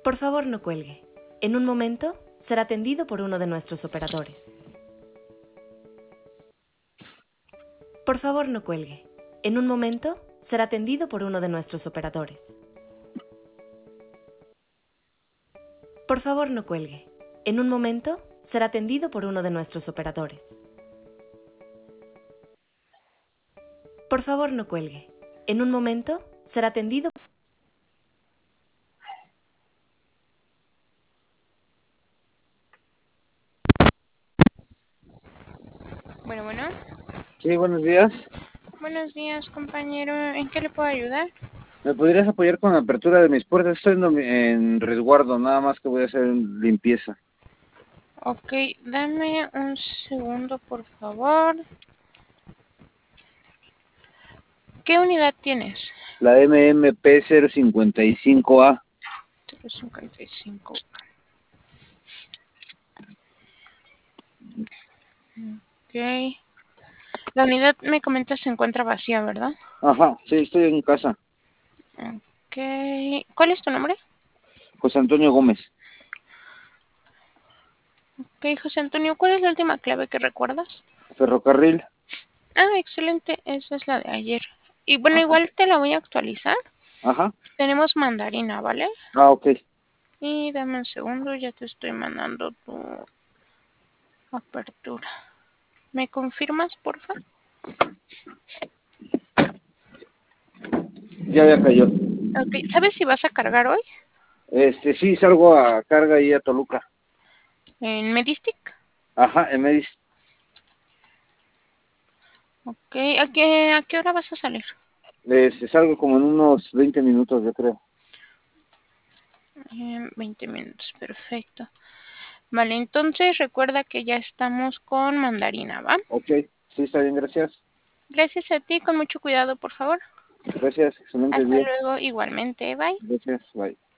Por favor, no cuelgue. En un momento será atendido por uno de nuestros operadores. Por favor, no cuelgue. En un momento será atendido por uno de nuestros operadores. Por favor, no cuelgue. En un momento será atendido por uno de nuestros operadores. Por favor, no cuelgue. En un momento será atendido. Bueno. Sí, buenos días. Buenos días, compañero. ¿En qué le puedo ayudar? ¿Me podrías apoyar con la apertura de mis puertas? Estoy en resguardo, nada más que voy a hacer limpieza. Ok, dame un segundo, por favor. ¿Qué unidad tienes? La MMP 055A. 055. Ok. La unidad, me comentas, se encuentra vacía, ¿verdad? Ajá, sí, estoy en casa. Ok. ¿Cuál es tu nombre? José Antonio Gómez. Ok, José Antonio, ¿cuál es la última clave que recuerdas? Ferrocarril. Ah, excelente. Esa es la de ayer. Y bueno, Ajá. igual te la voy a actualizar. Ajá. Tenemos mandarina, ¿vale? Ah, ok. Y dame un segundo, ya te estoy mandando tu apertura. ¿Me confirmas, porfa? Ya cayó. Ok, ¿sabes si vas a cargar hoy? Sí, salgo a carga ahí a Toluca. ¿En Medistic? Ajá, en Medis. Ok, ¿a qué hora vas a salir? Salgo como en unos 20 minutos, yo creo. 20 minutos, perfecto. Vale, entonces recuerda que ya estamos con mandarina, ¿va? Ok, sí, está bien, gracias. Gracias a ti, con mucho cuidado, por favor. Gracias, excelente Hasta día. luego, igualmente, bye. Gracias, bye.